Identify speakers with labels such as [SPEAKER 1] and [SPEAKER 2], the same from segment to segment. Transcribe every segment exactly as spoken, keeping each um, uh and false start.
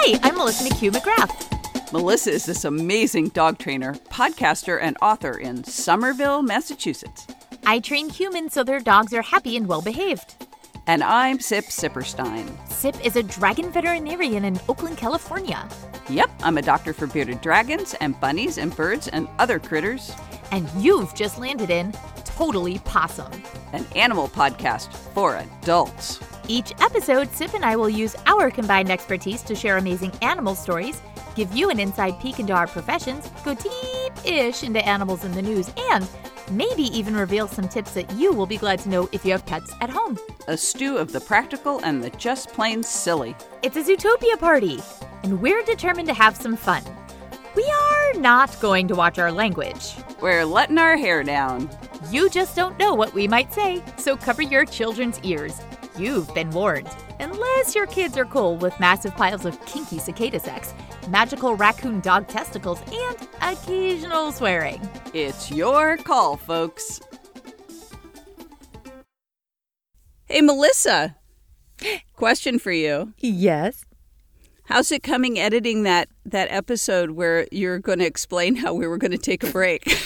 [SPEAKER 1] Hi, I'm Melissa McHugh McGrath.
[SPEAKER 2] Melissa is this amazing dog trainer, podcaster, and author in Somerville, Massachusetts.
[SPEAKER 1] I train humans so their dogs are happy and well-behaved.
[SPEAKER 2] And I'm Sip Sipperstein.
[SPEAKER 1] Sip is a dragon veterinarian in Oakland, California.
[SPEAKER 2] Yep, I'm a doctor for bearded dragons and bunnies and birds and other critters.
[SPEAKER 1] And you've just landed in Totally Possum,
[SPEAKER 2] an animal podcast for adults.
[SPEAKER 1] Each episode, Sip and I will use our combined expertise to share amazing animal stories, give you an inside peek into our professions, go deep-ish into animals in the news, and maybe even reveal some tips that you will be glad to know if you have pets at home.
[SPEAKER 2] A stew of the practical and the just plain silly.
[SPEAKER 1] It's a Zootopia party, and we're determined to have some fun. We are not going to watch our language.
[SPEAKER 2] We're letting our hair down.
[SPEAKER 1] You just don't know what we might say, so cover your children's ears. You've been warned. Unless your kids are cool with massive piles of kinky cicada sex, magical raccoon dog testicles, and occasional swearing.
[SPEAKER 2] It's your call, folks. Hey, Melissa. Question for you.
[SPEAKER 1] Yes?
[SPEAKER 2] How's it coming editing that, that episode where you're going to explain how we were going to take a break?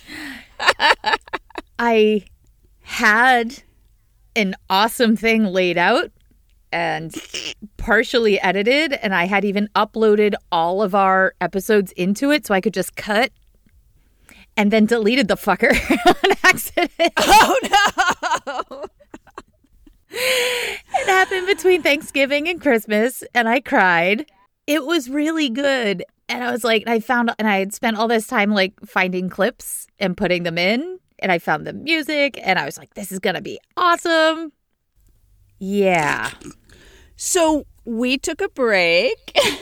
[SPEAKER 1] I had an awesome thing laid out and partially edited, and I had even uploaded all of our episodes into it so I could just cut, and then deleted the fucker on accident.
[SPEAKER 2] Oh, no!
[SPEAKER 1] It happened between Thanksgiving and Christmas, and I cried. It was really good. And I was like, I found, and I had spent all this time like finding clips and putting them in, and I found the music, and I was like, this is going to be awesome. Yeah.
[SPEAKER 2] So we took a break.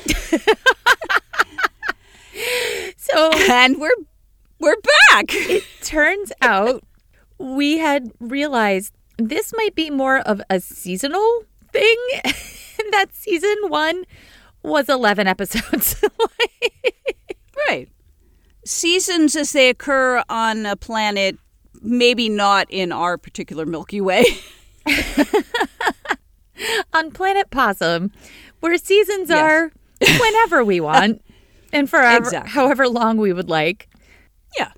[SPEAKER 1] So
[SPEAKER 2] and we're we're back.
[SPEAKER 1] It turns out we had realized this might be more of a seasonal thing. That season one was eleven episodes.
[SPEAKER 2] Right. Seasons as they occur on a planet, maybe not in our particular Milky Way.
[SPEAKER 1] On Planet Possum, where seasons
[SPEAKER 2] Yes.
[SPEAKER 1] are whenever we want and forever,
[SPEAKER 2] Exactly.
[SPEAKER 1] however long we would like.
[SPEAKER 2] Yeah.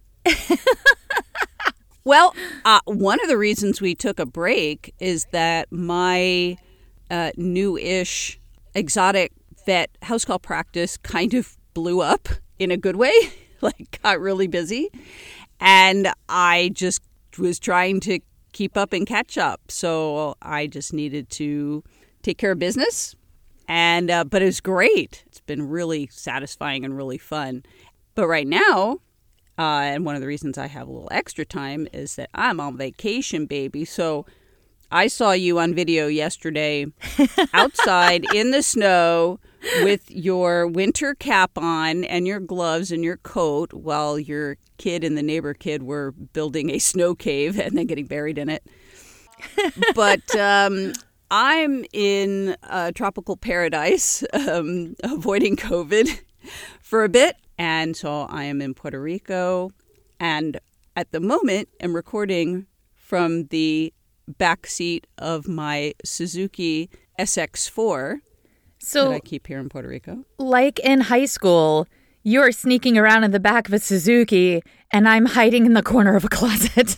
[SPEAKER 2] Well, uh, one of the reasons we took a break is that my uh, new-ish exotic vet house call practice kind of blew up in a good way, like got really busy. And I just was trying to keep up and catch up. So I just needed to take care of business. And uh, but it was great. It's been really satisfying and really fun. But right now, uh, and one of the reasons I have a little extra time is that I'm on vacation, baby. So I saw you on video yesterday outside in the snow with your winter cap on and your gloves and your coat while your kid and the neighbor kid were building a snow cave and then getting buried in it. But um, I'm in a tropical paradise, um, avoiding COVID for a bit. And so I am in Puerto Rico. And at the moment, I'm recording from the back seat of my Suzuki S X four
[SPEAKER 1] So,
[SPEAKER 2] that I keep here in Puerto Rico.
[SPEAKER 1] Like in high school, you're sneaking around in the back of a Suzuki, and I'm hiding in the corner of a closet.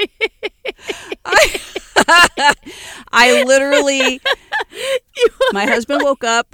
[SPEAKER 2] I, I literally, my husband woke up.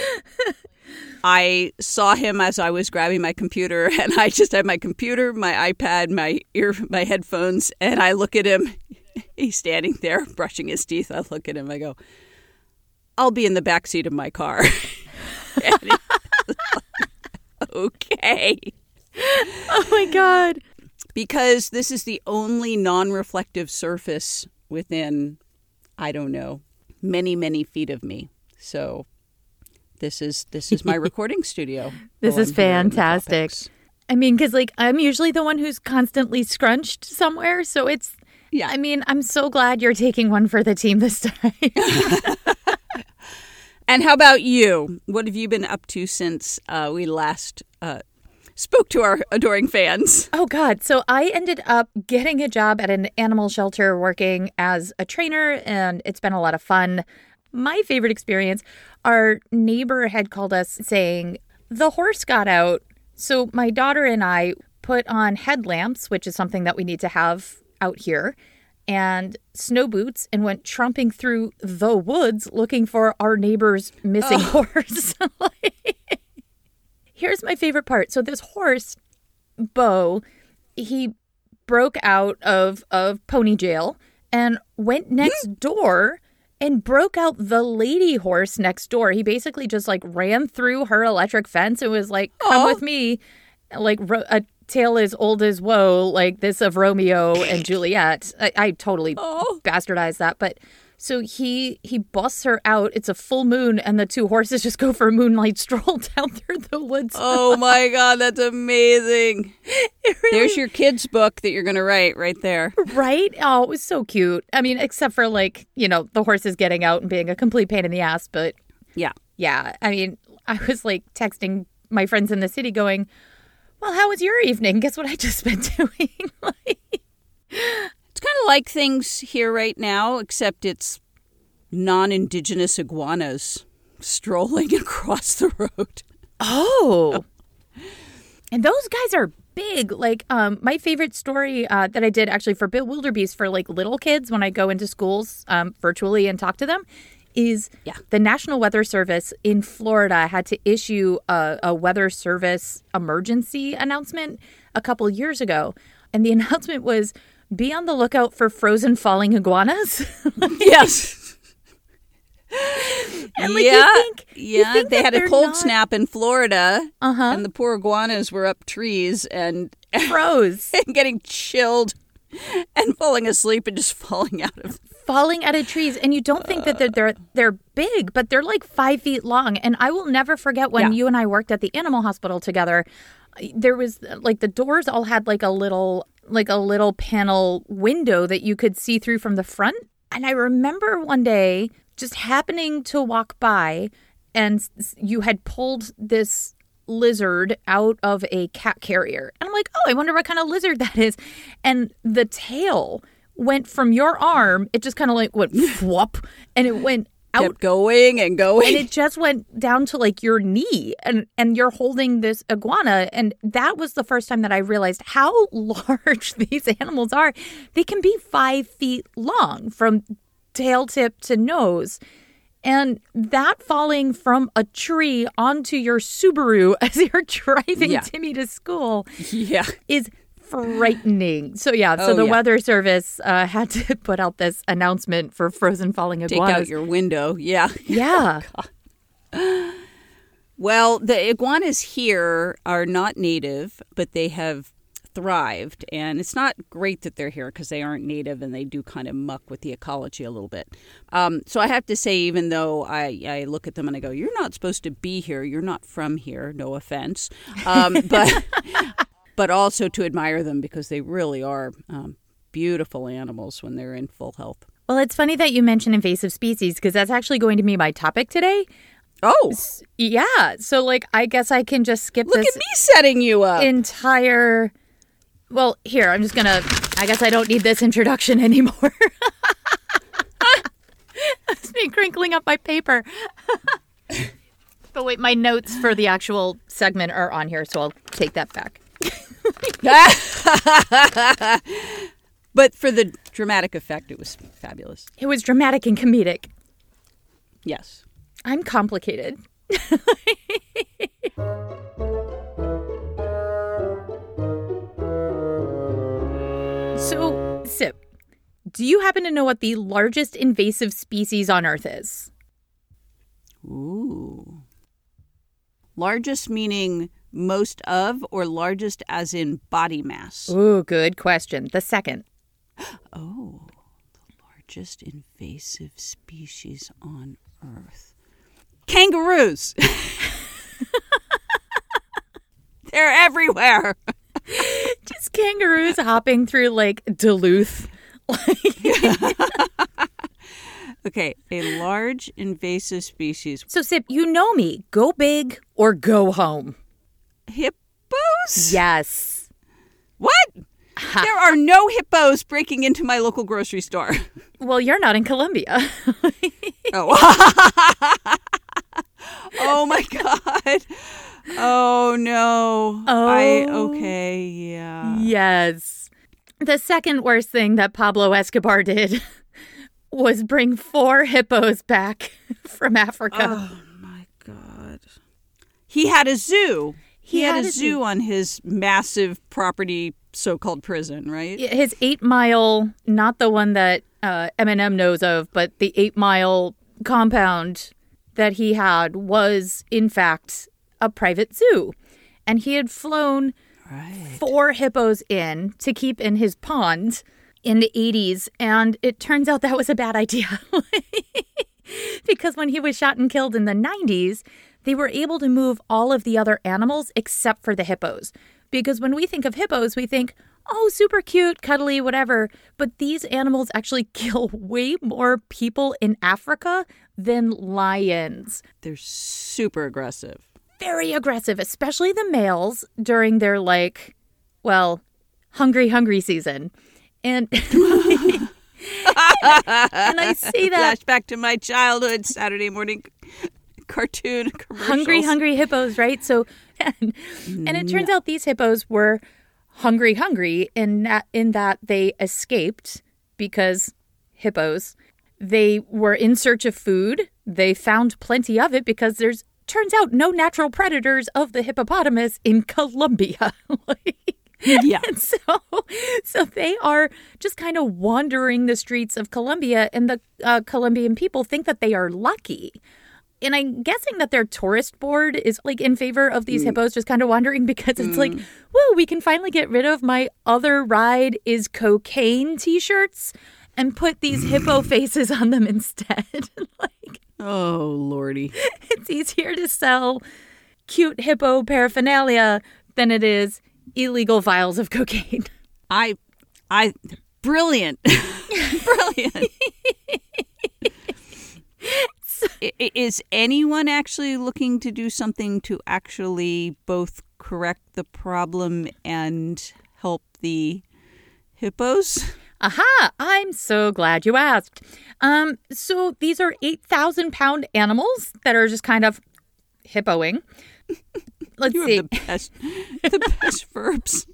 [SPEAKER 2] I saw him as I was grabbing my computer, and I just had my computer, my iPad, my ear, my headphones, and I look at him. He's standing there brushing his teeth. I look at him. I go, I'll be in the back seat of my car. And he's like, okay.
[SPEAKER 1] Oh, my God.
[SPEAKER 2] Because this is the only non-reflective surface within, I don't know, many, many feet of me. So this is this is my recording studio.
[SPEAKER 1] This
[SPEAKER 2] while
[SPEAKER 1] is
[SPEAKER 2] I'm here in the
[SPEAKER 1] fantastic.
[SPEAKER 2] tropics.
[SPEAKER 1] I mean, because, like, I'm usually the one who's constantly scrunched somewhere. So it's,
[SPEAKER 2] Yeah.
[SPEAKER 1] I mean, I'm so glad you're taking one for the team this time.
[SPEAKER 2] And how about you? What have you been up to since uh, we last uh, spoke to our adoring fans?
[SPEAKER 1] Oh, God. So I ended up getting a job at an animal shelter working as a trainer, and it's been a lot of fun. My favorite experience, our neighbor had called us saying, the horse got out. So my daughter and I put on headlamps, which is something that we need to have out here, and snow boots, and went trumping through the woods looking for our neighbor's missing oh. horse. Here's my favorite part. So this horse, Bo, he broke out of, of pony jail and went next door and broke out the lady horse next door. He basically just like ran through her electric fence and was like, come oh. with me. Like a tale as old as woe, like this of Romeo and Juliet. I, I totally oh. bastardized that. But so he he busts her out. It's a full moon, and the two horses just go for a moonlight stroll down through the woods.
[SPEAKER 2] Oh my God, that's amazing. Really, there's your kid's book that you're going to write right there.
[SPEAKER 1] Right? Oh, it was so cute. I mean, except for like, you know, the horses getting out and being a complete pain in the ass. But
[SPEAKER 2] yeah.
[SPEAKER 1] Yeah. I mean, I was like texting my friends in the city going, well, how was your evening? Guess what I just been doing? Like,
[SPEAKER 2] it's kind of like things here right now, except it's non-indigenous iguanas strolling across the road.
[SPEAKER 1] Oh. And those guys are big. Like, um, my favorite story uh, that I did actually for Bill Wilderbeest for like little kids when I go into schools um, virtually and talk to them is yeah. the National Weather Service in Florida had to issue a, a weather service emergency announcement a couple years ago. And the announcement was, be on the lookout for frozen falling iguanas.
[SPEAKER 2] Yes.
[SPEAKER 1] And like,
[SPEAKER 2] yeah.
[SPEAKER 1] you think,
[SPEAKER 2] yeah.
[SPEAKER 1] you think
[SPEAKER 2] they had a cold
[SPEAKER 1] not...
[SPEAKER 2] snap in Florida.
[SPEAKER 1] Uh-huh.
[SPEAKER 2] And the poor iguanas were up trees and
[SPEAKER 1] froze
[SPEAKER 2] and getting chilled and falling asleep and just falling out of
[SPEAKER 1] falling out of trees. And you don't think that they're they're, they're big, but they're like five feet long. And I will never forget when yeah. you and I worked at the animal hospital together. There was like the doors all had like a little like a little panel window that you could see through from the front. And I remember one day just happening to walk by, and you had pulled this lizard out of a cat carrier. And I'm like, oh, I wonder what kind of lizard that is. And the tail went from your arm. It just kind of like went whoop, and it went out.
[SPEAKER 2] Kept going and going.
[SPEAKER 1] And it just went down to like your knee, and, and you're holding this iguana. And that was the first time that I realized how large these animals are. They can be five feet long from tail tip to nose. And that falling from a tree onto your Subaru as you're driving yeah. Timmy to school
[SPEAKER 2] yeah.
[SPEAKER 1] is frightening. So, yeah, so
[SPEAKER 2] oh,
[SPEAKER 1] the
[SPEAKER 2] yeah.
[SPEAKER 1] Weather Service uh, had to put out this announcement for frozen falling iguanas.
[SPEAKER 2] Take out your window. Yeah.
[SPEAKER 1] Yeah.
[SPEAKER 2] Oh, well, the iguanas here are not native, but they have thrived. And it's not great that they're here because they aren't native and they do kind of muck with the ecology a little bit. Um, so I have to say, even though I, I look at them and I go, you're not supposed to be here. You're not from here. No offense. Um, but but also to admire them because they really are um, beautiful animals when they're in full health.
[SPEAKER 1] Well, it's funny that you mention invasive species because that's actually going to be my topic today.
[SPEAKER 2] Oh.
[SPEAKER 1] Yeah. So, like, I guess I can just skip
[SPEAKER 2] Look
[SPEAKER 1] this.
[SPEAKER 2] Look at me setting you up.
[SPEAKER 1] Entire... Well, here, I'm just going to, I guess I don't need this introduction anymore. That's me crinkling up my paper. But wait, my notes for the actual segment are on here, so I'll take that back.
[SPEAKER 2] But for the dramatic effect, it was fabulous.
[SPEAKER 1] It was dramatic and comedic.
[SPEAKER 2] Yes.
[SPEAKER 1] I'm complicated. So, Sip, do you happen to know what the largest invasive species on Earth is?
[SPEAKER 2] Ooh. Largest meaning most of, or largest as in body mass?
[SPEAKER 1] Ooh, good question. The second.
[SPEAKER 2] Oh, the largest invasive species on Earth. Kangaroos! They're everywhere.
[SPEAKER 1] Just kangaroos hopping through, like, Duluth.
[SPEAKER 2] Okay, a large invasive species.
[SPEAKER 1] So, Sip, you know me. Go big or go home.
[SPEAKER 2] Hippos?
[SPEAKER 1] Yes.
[SPEAKER 2] What? There are no hippos breaking into my local grocery store.
[SPEAKER 1] Well, you're not in Colombia.
[SPEAKER 2] Oh. Oh, my God. Oh, no.
[SPEAKER 1] Oh.
[SPEAKER 2] I, okay, yeah.
[SPEAKER 1] Yes. The second worst thing that Pablo Escobar did was bring four hippos back from Africa.
[SPEAKER 2] Oh, my God. He had a zoo. He,
[SPEAKER 1] He
[SPEAKER 2] had,
[SPEAKER 1] had
[SPEAKER 2] a
[SPEAKER 1] a
[SPEAKER 2] zoo
[SPEAKER 1] zoo.
[SPEAKER 2] on his massive property, so-called prison, right?
[SPEAKER 1] His eight mile, not the one that uh, Eminem knows of, but the eight mile compound that he had was, in fact, a private zoo. And he had flown
[SPEAKER 2] Right.
[SPEAKER 1] four hippos in to keep in his pond in the eighties. And it turns out that was a bad idea. Because when he was shot and killed in the nineties, they were able to move all of the other animals except for the hippos. Because when we think of hippos, we think, oh, super cute, cuddly, whatever. But these animals actually kill way more people in Africa than lions.
[SPEAKER 2] They're super aggressive.
[SPEAKER 1] Very aggressive, especially the males during their, like, well, hungry, hungry season. And, and I say that.
[SPEAKER 2] Flashback to my childhood Saturday morning cartoon commercials.
[SPEAKER 1] Hungry, hungry hippos, right? So, and, and it turns out these hippos were hungry, hungry in that, in that they escaped because hippos, they were in search of food. They found plenty of it because there's, turns out, no natural predators of the hippopotamus in Colombia.
[SPEAKER 2] Yeah.
[SPEAKER 1] And so, so they are just kind of wandering the streets of Colombia, and the uh, Colombian people think that they are lucky. And I'm guessing that their tourist board is like in favor of these hippos just kind of wandering because it's mm. like, woo, we can finally get rid of my other ride is cocaine t-shirts and put these hippo faces on them instead. Like,
[SPEAKER 2] oh, Lordy.
[SPEAKER 1] It's easier to sell cute hippo paraphernalia than it is illegal vials of cocaine.
[SPEAKER 2] I, I, brilliant. Brilliant. Is anyone actually looking to do something to actually both correct the problem and help the hippos?
[SPEAKER 1] Aha! I'm so glad you asked. Um, so these are eight thousand pound animals that are just kind of hippoing. Let's
[SPEAKER 2] you
[SPEAKER 1] see.
[SPEAKER 2] Have the best, the best verbs.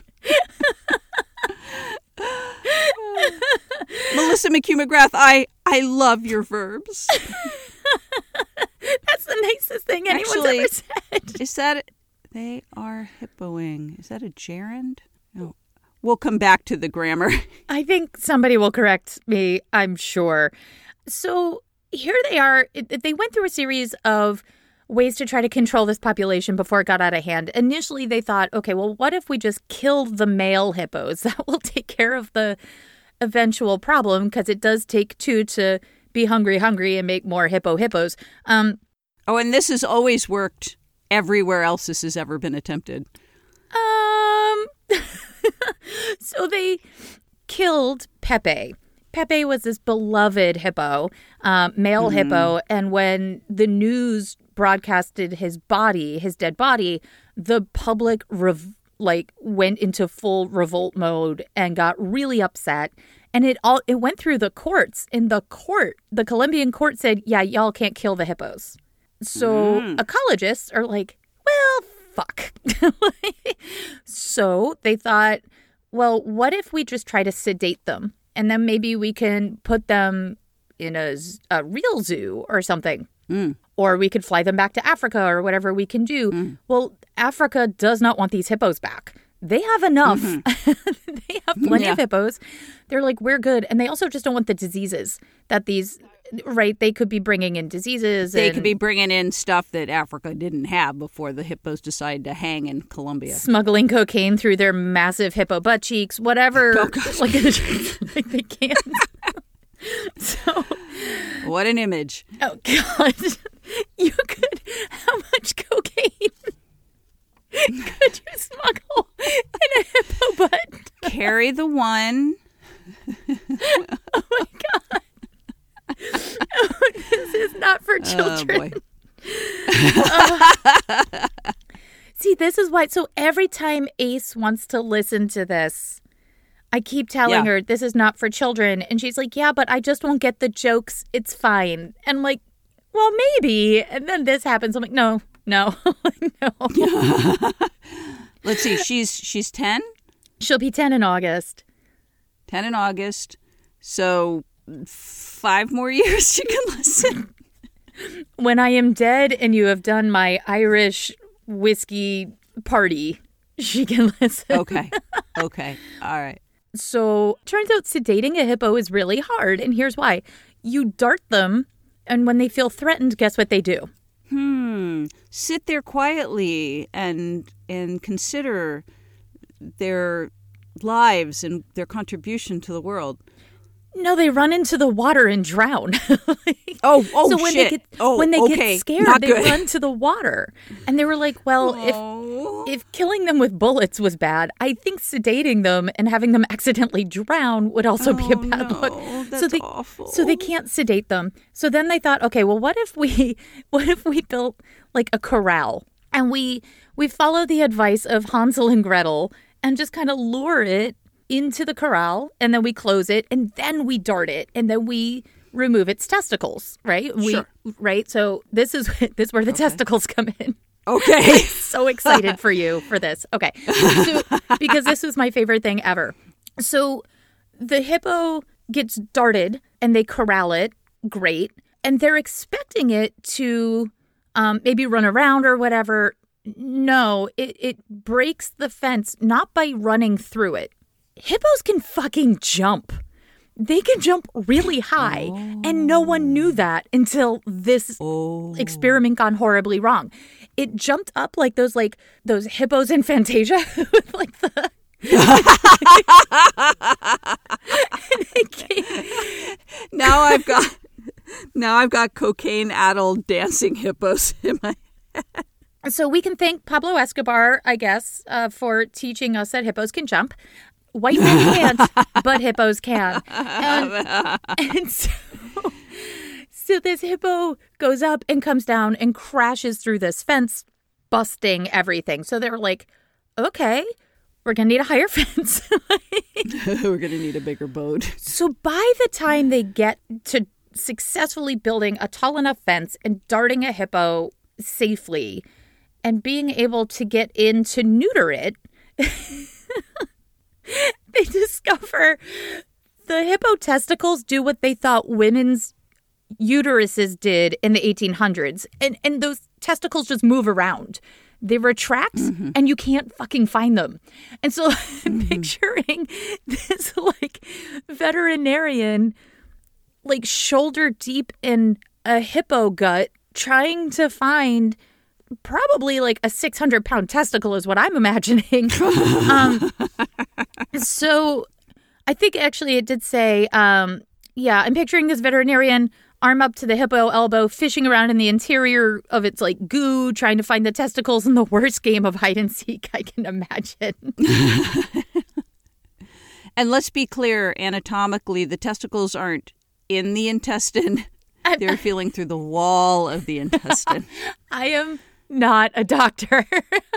[SPEAKER 2] Melissa McHugh McGrath, I, I love your verbs.
[SPEAKER 1] That's the nicest thing anyone's
[SPEAKER 2] Actually,
[SPEAKER 1] ever said.
[SPEAKER 2] Is that, they are hippoing. Is that a gerund? No. We'll come back to the grammar.
[SPEAKER 1] I think somebody will correct me, I'm sure. So here they are. It, they went through a series of ways to try to control this population before it got out of hand. Initially, they thought, okay, well, what if we just killed the male hippos? That will take care of the eventual problem, because it does take two to be hungry, hungry and make more hippo hippos. Um,
[SPEAKER 2] oh, and this has always worked everywhere else this has ever been attempted.
[SPEAKER 1] Um, so they killed Pepe. Pepe was this beloved hippo, uh, male mm-hmm. hippo. And when the news broadcasted his body, his dead body, the public rev- like went into full revolt mode and got really upset. And it all it went through the courts. In the court, the Colombian court said, yeah, y'all can't kill the hippos. So mm. ecologists are like, well, fuck. So they thought, well, what if we just try to sedate them? And then maybe we can put them in a, a real zoo or something. Mm. Or we could fly them back to Africa or whatever we can do. Mm. Well, Africa does not want these hippos back. They have enough. Mm-hmm. They have plenty yeah. of hippos. They're like, we're good. And they also just don't want the diseases that these, right, they could be bringing in diseases.
[SPEAKER 2] They
[SPEAKER 1] and
[SPEAKER 2] could be bringing in stuff that Africa didn't have before the hippos decided to hang in Colombia.
[SPEAKER 1] Smuggling cocaine through their massive hippo butt cheeks, whatever.
[SPEAKER 2] Oh,
[SPEAKER 1] like, like they can't. So,
[SPEAKER 2] what an image.
[SPEAKER 1] Oh, God. You could, how much cocaine could you smuggle in a hippo butt?
[SPEAKER 2] Carry the one.
[SPEAKER 1] Oh, my God. Oh, this is not for children. Oh, boy. uh, see, this is why. So every time Ace wants to listen to this, I keep telling
[SPEAKER 2] Yeah.
[SPEAKER 1] her this is not for children. And she's like, yeah, but I just won't get the jokes. It's fine. And I'm like, well, maybe. And then this happens. I'm like, no, no, no.
[SPEAKER 2] Let's see. She's she's ten?
[SPEAKER 1] She'll be ten in August.
[SPEAKER 2] ten in August. So five more years she can listen.
[SPEAKER 1] When I am dead and you have done my Irish whiskey party, she can listen.
[SPEAKER 2] Okay. Okay. All right.
[SPEAKER 1] So turns out sedating a hippo is really hard. And here's why. You dart them. And when they feel threatened, guess what they do?
[SPEAKER 2] Hmm. Sit there quietly and and consider their lives and their contribution to the world.
[SPEAKER 1] No, they run into the water and drown.
[SPEAKER 2] Oh, oh,
[SPEAKER 1] so when
[SPEAKER 2] shit.
[SPEAKER 1] They get,
[SPEAKER 2] oh,
[SPEAKER 1] when they
[SPEAKER 2] okay.
[SPEAKER 1] get scared,
[SPEAKER 2] Not
[SPEAKER 1] they
[SPEAKER 2] good.
[SPEAKER 1] run to the water. And they were like, well,
[SPEAKER 2] Oh.
[SPEAKER 1] if if killing them with bullets was bad, I think sedating them and having them accidentally drown would also be a
[SPEAKER 2] Oh,
[SPEAKER 1] bad
[SPEAKER 2] no.
[SPEAKER 1] look.
[SPEAKER 2] That's
[SPEAKER 1] so they,
[SPEAKER 2] awful.
[SPEAKER 1] So they can't sedate them. So then they thought, okay, well, what if we what if we built like a corral and we we follow the advice of Hansel and Gretel and just kind of lure it into the corral, and then we close it, and then we dart it, and then we remove its testicles, right? We,
[SPEAKER 2] Sure.
[SPEAKER 1] Right? So this is this is where the
[SPEAKER 2] Okay.
[SPEAKER 1] testicles come in.
[SPEAKER 2] Okay.
[SPEAKER 1] So excited for you for this. Okay. So because this was my favorite thing ever. So the hippo gets darted, and they corral it. Great. And they're expecting it to um, maybe run around or whatever. No, it, it breaks the fence, not by running through it. Hippos can fucking jump. They can jump really high.
[SPEAKER 2] Oh.
[SPEAKER 1] And no one knew that until this
[SPEAKER 2] Oh.
[SPEAKER 1] experiment gone horribly wrong. It jumped up like those like those hippos in Fantasia with like the and it came,
[SPEAKER 2] Now I've got now I've got cocaine-addled dancing hippos in my
[SPEAKER 1] So we can thank Pablo Escobar, I guess, uh, for teaching us that hippos can jump. White men can't, but hippos can. And, and so, so this hippo goes up and comes down and crashes through this fence, busting everything. So they're like, okay, we're going to need a higher fence.
[SPEAKER 2] We're going to need a bigger boat.
[SPEAKER 1] So by the time they get to successfully building a tall enough fence and darting a hippo safely and being able to get in to neuter it, they discover the hippo testicles do what they thought women's uteruses did in the eighteen hundreds. And, and those testicles just move around. They retract, mm-hmm. and you can't fucking find them. And so I'm mm-hmm. picturing this, like, veterinarian, like, shoulder deep in a hippo gut trying to find probably, like, a six hundred pound testicle is what I'm imagining. um, so I think, actually, it did say, um, yeah, I'm picturing this veterinarian arm up to the hippo elbow, fishing around in the interior of its like goo, trying to find the testicles in the worst game of hide and seek I can imagine.
[SPEAKER 2] And let's be clear, anatomically, the testicles aren't in the intestine. They're feeling through the wall of the intestine.
[SPEAKER 1] I am not a doctor.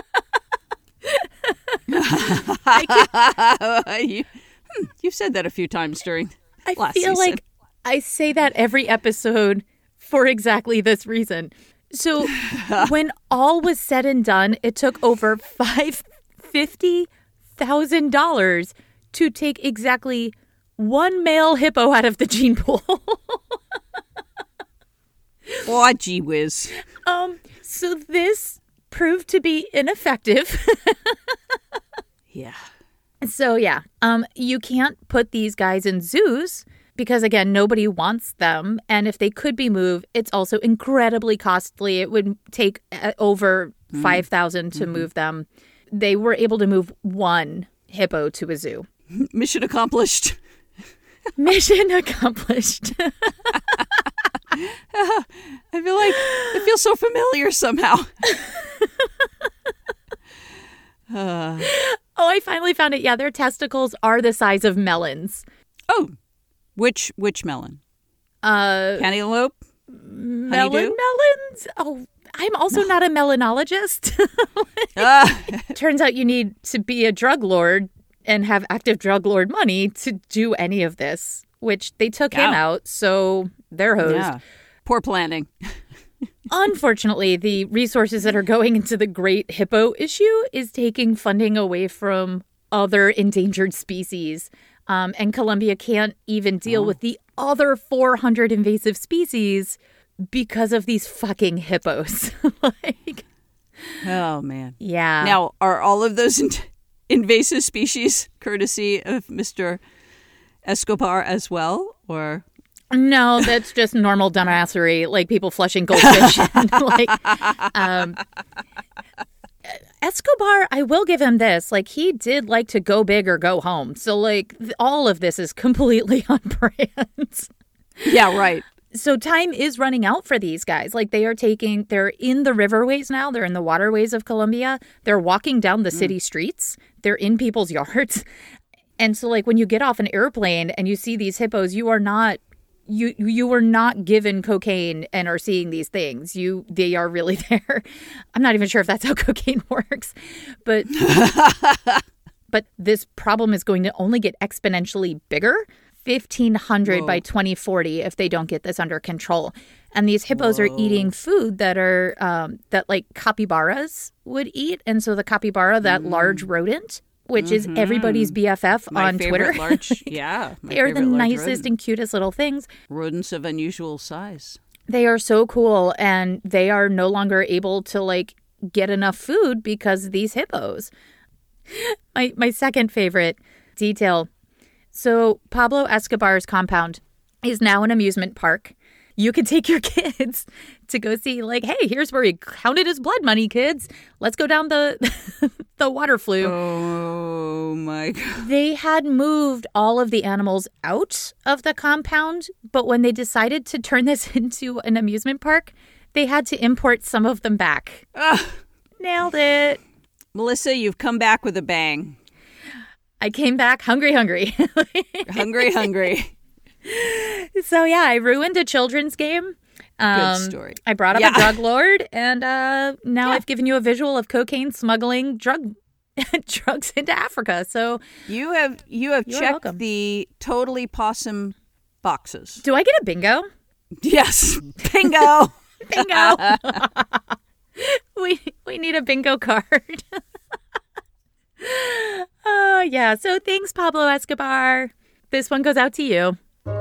[SPEAKER 1] I can,
[SPEAKER 2] you, hmm, you've said that a few times during
[SPEAKER 1] I
[SPEAKER 2] last
[SPEAKER 1] feel
[SPEAKER 2] season.
[SPEAKER 1] like I say that every episode for exactly this reason. So when all was said and done, it took over five hundred fifty thousand dollars to take exactly one male hippo out of the gene pool.
[SPEAKER 2] Oh, gee whiz.
[SPEAKER 1] Um, so this proved to be ineffective.
[SPEAKER 2] Yeah.
[SPEAKER 1] So, yeah, um, you can't put these guys in zoos because, again, nobody wants them. And if they could be moved, it's also incredibly costly. It would take uh, over mm. five thousand dollars to mm-hmm. move them. They were able to move one hippo to a zoo.
[SPEAKER 2] Mission accomplished.
[SPEAKER 1] Mission accomplished.
[SPEAKER 2] uh, I feel like it feels so familiar somehow. uh.
[SPEAKER 1] Oh, I finally found it. Yeah, their testicles are the size of melons.
[SPEAKER 2] Oh, which which melon?
[SPEAKER 1] Uh,
[SPEAKER 2] Cantaloupe?
[SPEAKER 1] Melon
[SPEAKER 2] Honeydew?
[SPEAKER 1] melons? Oh, I'm also no. not a melanologist.
[SPEAKER 2] uh.
[SPEAKER 1] Turns out you need to be a drug lord and have active drug lord money to do any of this, which they took yeah. him out, so they're hosed. Yeah.
[SPEAKER 2] Poor planning.
[SPEAKER 1] Unfortunately, the resources that are going into the great hippo issue is taking funding away from other endangered species. Um, and Colombia can't even deal oh. with the other four hundred invasive species because of these fucking hippos. like,
[SPEAKER 2] oh, man.
[SPEAKER 1] Yeah.
[SPEAKER 2] Now, are all of those in- invasive species courtesy of Mister Escobar as well, or...
[SPEAKER 1] No, that's just normal dumbassery, like people flushing goldfish. like, um, Escobar, I will give him this. Like, he did like to go big or go home. So, like, th- all of this is completely on brand.
[SPEAKER 2] Yeah, right.
[SPEAKER 1] So time is running out for these guys. Like, they are taking, they're in the riverways now. They're in the waterways of Colombia. They're walking down the mm. city streets. They're in people's yards. And so, like, when you get off an airplane and you see these hippos, you are not... You you were not given cocaine and are seeing these things. You they are really there. I'm not even sure if that's how cocaine works, but but this problem is going to only get exponentially bigger. fifteen hundred Whoa. By twenty forty if they don't get this under control. And these hippos Whoa. Are eating food that are um, that like capybaras would eat, and so the capybara, that mm. large rodent, which mm-hmm. is everybody's B F F
[SPEAKER 2] my
[SPEAKER 1] on Twitter.
[SPEAKER 2] Large, yeah.
[SPEAKER 1] They're the nicest rodent. And cutest little things.
[SPEAKER 2] Rodents of unusual size.
[SPEAKER 1] They are so cool, and they are no longer able to, like, get enough food because of these hippos. My, my second favorite detail. So Pablo Escobar's compound is now an amusement park. You could take your kids to go see, like, hey, here's where he counted his blood money, kids. Let's go down the the water flue.
[SPEAKER 2] Oh, my God.
[SPEAKER 1] They had moved all of the animals out of the compound, but when they decided to turn this into an amusement park, they had to import some of them back.
[SPEAKER 2] Ugh.
[SPEAKER 1] Nailed it.
[SPEAKER 2] Melissa, you've come back with a bang.
[SPEAKER 1] I came back hungry, hungry.
[SPEAKER 2] hungry, hungry.
[SPEAKER 1] So, yeah, I ruined a children's game. Um,
[SPEAKER 2] Good story.
[SPEAKER 1] I brought up
[SPEAKER 2] yeah.
[SPEAKER 1] a drug lord, and uh, now yeah. I've given you a visual of cocaine smuggling drug drugs into Africa. So
[SPEAKER 2] you have you have checked welcome. The totally possum boxes.
[SPEAKER 1] Do I get a bingo?
[SPEAKER 2] Yes, bingo,
[SPEAKER 1] bingo. we we need a bingo card. Oh, yeah. So thanks, Pablo Escobar. This one goes out to you.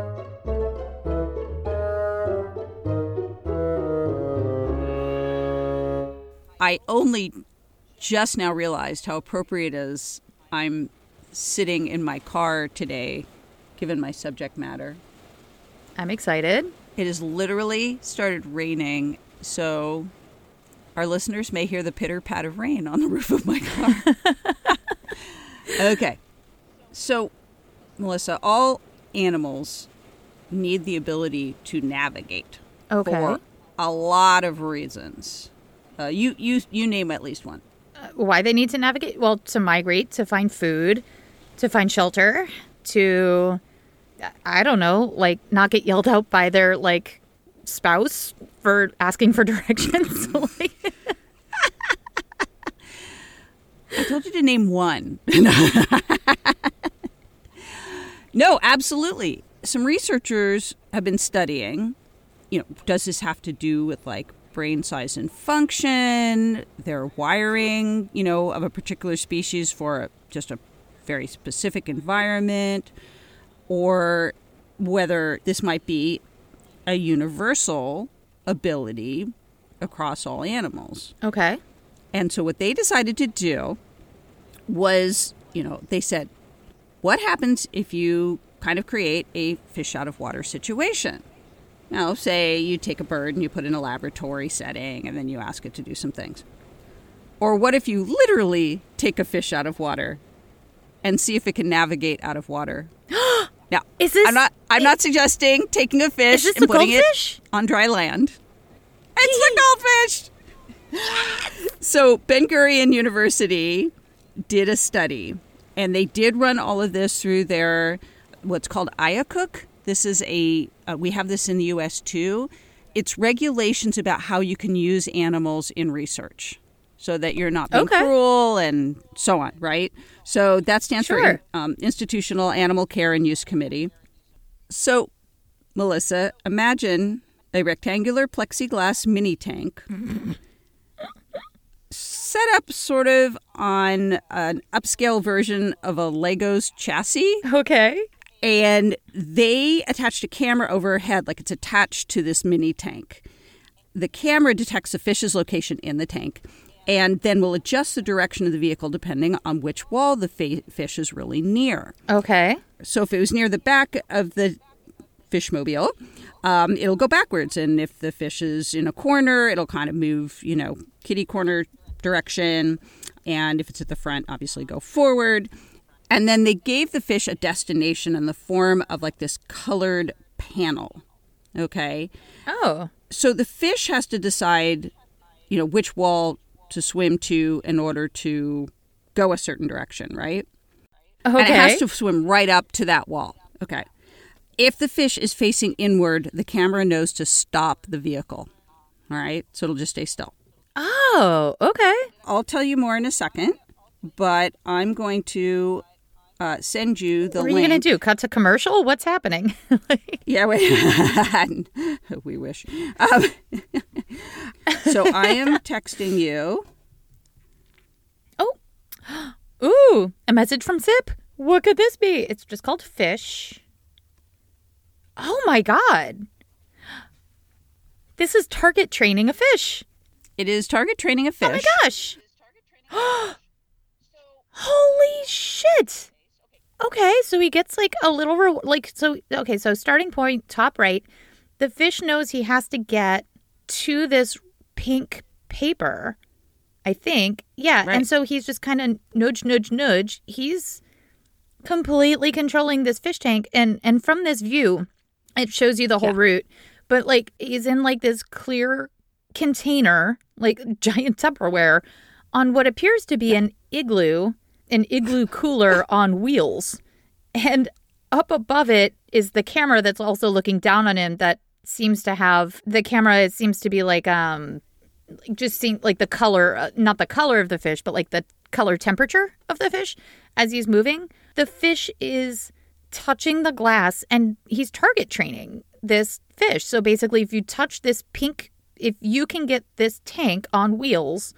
[SPEAKER 2] I only just now realized how appropriate it is I'm sitting in my car today, given my subject matter.
[SPEAKER 1] I'm excited.
[SPEAKER 2] It has literally started raining, so our listeners may hear the pitter-pat of rain on the roof of my car. Okay. So, Melissa, all animals need the ability to navigate.
[SPEAKER 1] Okay.
[SPEAKER 2] For a lot of reasons. Uh, you, you, you name at least one.
[SPEAKER 1] Uh, why they need to navigate? Well, to migrate, to find food, to find shelter, to, I don't know, like not get yelled out by their like spouse for asking for directions. like,
[SPEAKER 2] I told you to name one. No, absolutely. Some researchers have been studying, you know, does this have to do with like brain size and function, their wiring, you know, of a particular species for a, just a very specific environment, or whether this might be a universal ability across all animals.
[SPEAKER 1] Okay.
[SPEAKER 2] And so what they decided to do was, you know, they said, what happens if you kind of create a fish out of water situation? Now, say you take a bird and you put it in a laboratory setting and then you ask it to do some things. Or what if you literally take a fish out of water and see if it can navigate out of water? Now,
[SPEAKER 1] is this,
[SPEAKER 2] I'm not I'm
[SPEAKER 1] it,
[SPEAKER 2] not suggesting taking a fish and putting
[SPEAKER 1] goldfish?
[SPEAKER 2] It on dry land. It's the goldfish! So Ben Gurion University did a study, and they did run all of this through their what's called I A C U C. This is a, uh, we have this in the U S too. It's regulations about how you can use animals in research. so that you're not being
[SPEAKER 1] Okay.
[SPEAKER 2] cruel and so on, right? So that stands
[SPEAKER 1] Sure.
[SPEAKER 2] for um, Institutional Animal Care and Use Committee. So, Melissa, imagine a rectangular plexiglass mini tank set up sort of on an upscale version of a Legos chassis.
[SPEAKER 1] Okay.
[SPEAKER 2] And they attached a camera overhead, like it's attached to this mini tank. The camera detects the fish's location in the tank and then will adjust the direction of the vehicle depending on which wall the fa- fish is really near.
[SPEAKER 1] Okay.
[SPEAKER 2] So if it was near the back of the fishmobile, um, it'll go backwards. And if the fish is in a corner, it'll kind of move, you know, kitty corner direction. And if it's at the front, obviously go forward. And then they gave the fish a destination in the form of like this colored panel. Okay.
[SPEAKER 1] Oh.
[SPEAKER 2] So the fish has to decide, you know, which wall to swim to in order to go a certain direction, right?
[SPEAKER 1] Okay.
[SPEAKER 2] And it has to swim right up to that wall. Okay. If the fish is facing inward, the camera knows to stop the vehicle. All right. So it'll just stay still.
[SPEAKER 1] Oh, okay.
[SPEAKER 2] I'll tell you more in a second, but I'm going to uh, send you the
[SPEAKER 1] What are
[SPEAKER 2] link.
[SPEAKER 1] you going to do? Cut to commercial? What's happening?
[SPEAKER 2] Yeah, wait. We wish. Um, so I am texting you.
[SPEAKER 1] Oh. Ooh, a message from Sip. What could this be? It's just called Fish. Oh my God. This is target training a fish.
[SPEAKER 2] It is target training a fish.
[SPEAKER 1] Oh my gosh. Holy shit. Okay, so he gets like a little, re- like, so, okay, so starting point, top right, the fish knows he has to get to this pink paper, I think. Yeah,
[SPEAKER 2] Right.
[SPEAKER 1] and so he's just kind of nudge, nudge, nudge. He's completely controlling this fish tank. And, and from this view, it shows you the whole
[SPEAKER 2] Yeah.
[SPEAKER 1] route. But, like, he's in, like, this clear container, like giant Tupperware, on what appears to be an igloo, an igloo cooler on wheels. And up above it is the camera that's also looking down on him that seems to have, the camera it seems to be like, um, just seeing like the color, uh, not the color of the fish, but like the color temperature of the fish as he's moving. The fish is touching the glass and he's target training this fish. So basically, if you touch this pink, if you can get this tank on wheels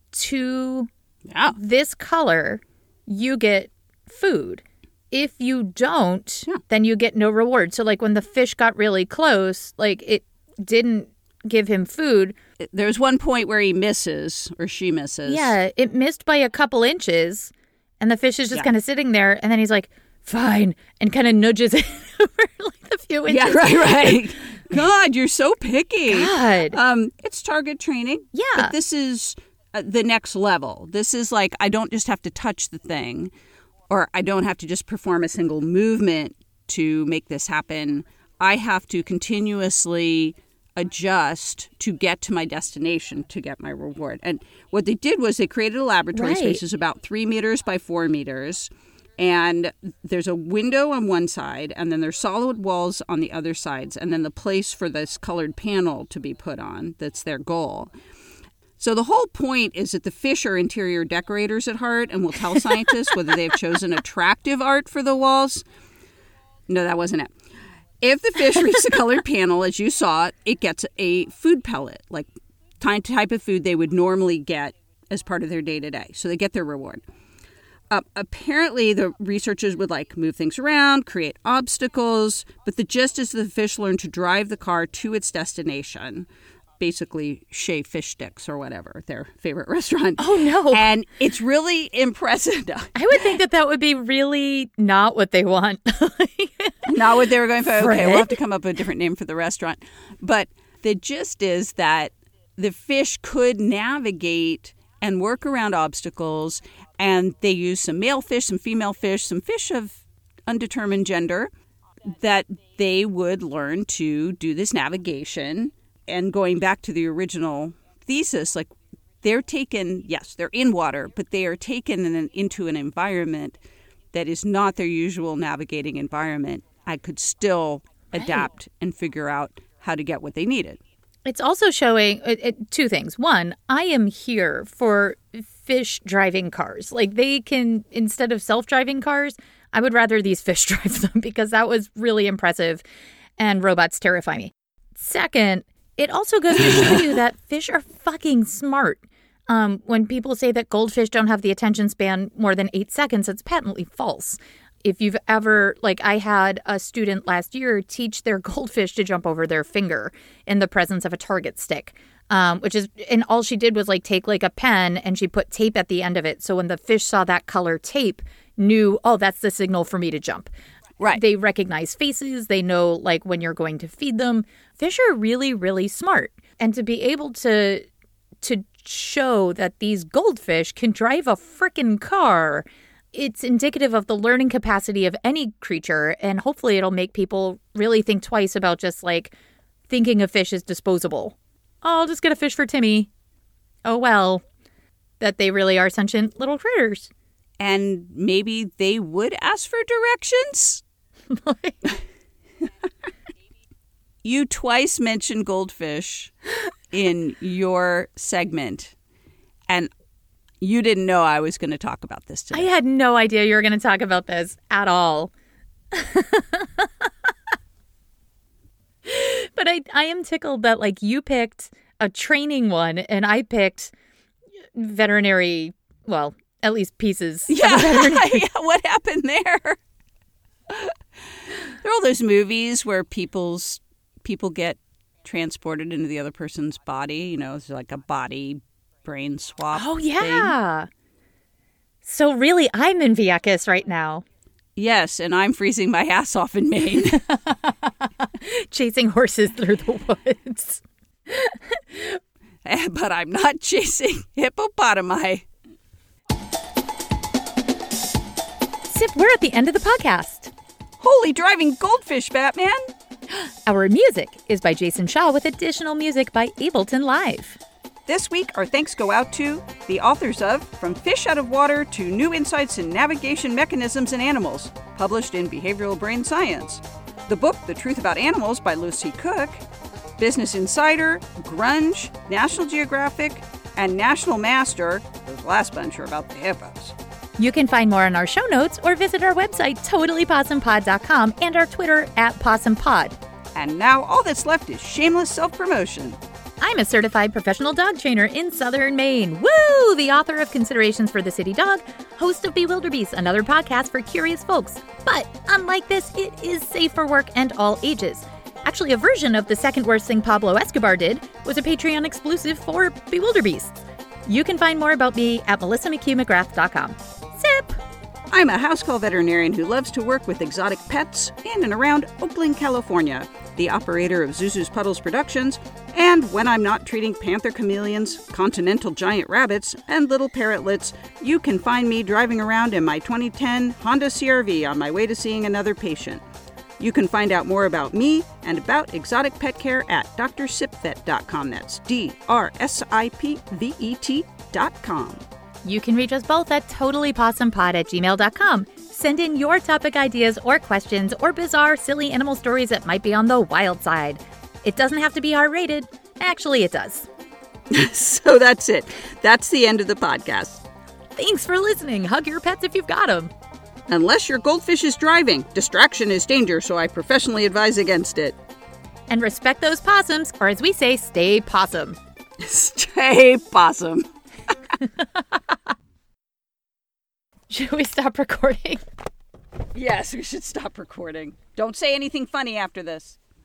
[SPEAKER 1] to
[SPEAKER 2] Yeah.
[SPEAKER 1] this color, you get food. If you don't,
[SPEAKER 2] Yeah.
[SPEAKER 1] then you get no reward. So like when the fish got really close, like it didn't give him food.
[SPEAKER 2] There's one point where he misses or she misses.
[SPEAKER 1] Yeah, it missed by a couple inches and the fish is just
[SPEAKER 2] Yeah.
[SPEAKER 1] kind of sitting there and then he's like, fine, and kind of nudges it over like a few inches.
[SPEAKER 2] Yeah, right, right. God, you're so picky.
[SPEAKER 1] God.
[SPEAKER 2] Um, it's target training.
[SPEAKER 1] Yeah.
[SPEAKER 2] But this is uh, the next level. This is like, I don't just have to touch the thing, or I don't have to just perform a single movement to make this happen. I have to continuously adjust to get to my destination to get my reward. And what they did was they created a laboratory
[SPEAKER 1] Right.
[SPEAKER 2] space that's about three meters by four meters. And there's a window on one side, and then there's solid walls on the other sides, and then the place for this colored panel to be put on. That's their goal. So the whole point is that the fish are interior decorators at heart and will tell scientists whether they've chosen attractive art for the walls. No, that wasn't it. If the fish reaches the colored panel, as you saw, it gets a food pellet, like type of food they would normally get as part of their day-to-day. So they get their reward. Uh, apparently, the researchers would like move things around, create obstacles, but the gist is the fish learn to drive the car to its destination, basically Shea Fish Sticks or whatever, their favorite restaurant.
[SPEAKER 1] Oh, no.
[SPEAKER 2] And it's really impressive.
[SPEAKER 1] I would think that that would be really not what they want.
[SPEAKER 2] Not what they were going for. Okay,
[SPEAKER 1] Fred?
[SPEAKER 2] we'll have to come up with a different name for the restaurant. But the gist is that the fish could navigate and work around obstacles, and they use some male fish, some female fish, some fish of undetermined gender, that they would learn to do this navigation. And going back to the original thesis, like they're taken, yes, they're in water, but they are taken in an, into an environment that is not their usual navigating environment. I could still adapt and figure out how to get what they needed.
[SPEAKER 1] It's also showing it, it, two things. One, I am here for fish driving cars. Like they can, instead of self-driving cars, I would rather these fish drive them because that was really impressive and robots terrify me. Second, it also goes to show you that fish are fucking smart. Um, when people say that goldfish don't have the attention span more than eight seconds, it's patently false. If you've ever, like I had a student last year teach their goldfish to jump over their finger in the presence of a target stick, um, which is, and all she did was like take like a pen and she put tape at the end of it. So when the fish saw that color tape, knew, oh, that's the signal for me to jump.
[SPEAKER 2] Right.
[SPEAKER 1] They recognize faces. They know like when you're going to feed them. Fish are really, really smart. And to be able to, to show that these goldfish can drive a frickin' car, it's indicative of the learning capacity of any creature, and hopefully it'll make people really think twice about just, like, thinking of fish as disposable. Oh, I'll just get a fish for Timmy. Oh, well, that they really are sentient little critters.
[SPEAKER 2] And maybe they would ask for directions? You twice mentioned goldfish in your segment, and you didn't know I was going to talk about this today.
[SPEAKER 1] I had no idea you were going to talk about this at all. But I, I am tickled that, like, you picked a training one and I picked veterinary, well, at least pieces.
[SPEAKER 2] Yeah, yeah, what happened there? There are all those movies where people's people get transported into the other person's body. You know, it's like a body brain swap.
[SPEAKER 1] Oh, yeah. Thing. So really, I'm in Vieques right now.
[SPEAKER 2] Yes, and I'm freezing my ass off in Maine.
[SPEAKER 1] Chasing horses through the woods.
[SPEAKER 2] But I'm not chasing hippopotami.
[SPEAKER 1] Sip, we're at the end of the podcast.
[SPEAKER 2] Holy driving goldfish, Batman!
[SPEAKER 1] Our music is by Jason Shaw with additional music by Ableton Live.
[SPEAKER 2] This week, our thanks go out to the authors of From Fish Out of Water to New Insights in Navigation Mechanisms in Animals, published in Behavioral Brain Science. The book, The Truth About Animals by Lucy Cook, Business Insider, Grunge, National Geographic, and National Master. Those last bunch are about the hippos.
[SPEAKER 1] You can find more on our show notes or visit our website, totally possum pod dot com, and our Twitter at PossumPod.
[SPEAKER 2] And now all that's left is shameless self-promotion.
[SPEAKER 1] I'm a certified professional dog trainer in Southern Maine. Woo! The author of Considerations for the City Dog, host of Bewilderbeast, another podcast for curious folks. But unlike this, it is safe for work and all ages. Actually, a version of The Second Worst Thing Pablo Escobar Did was a Patreon exclusive for Bewilderbeasts. You can find more about me at melissa mchugh mcgrath dot com. Sip!
[SPEAKER 2] I'm a house call veterinarian who loves to work with exotic pets in and around Oakland, California, the operator of Zuzu's Puddles Productions, and when I'm not treating panther chameleons, continental giant rabbits, and little parrotlets, you can find me driving around in my twenty ten Honda C R V on my way to seeing another patient. You can find out more about me and about exotic pet care at d r sip vet dot com. That's D R S I P V E T dot com.
[SPEAKER 1] You can reach us both at totally possum pod at gmail dot com. Send in your topic ideas or questions or bizarre, silly animal stories that might be on the wild side. It doesn't have to be R-rated. Actually, it does.
[SPEAKER 2] So that's it. That's the end of the podcast.
[SPEAKER 1] Thanks for listening. Hug your pets if you've got them.
[SPEAKER 2] Unless your goldfish is driving. Distraction is danger, so I professionally advise against it.
[SPEAKER 1] And respect those possums, or as we say, stay possum.
[SPEAKER 2] Stay possum.
[SPEAKER 1] Should we stop recording?
[SPEAKER 2] Yes, we should stop recording. Don't say anything funny after this.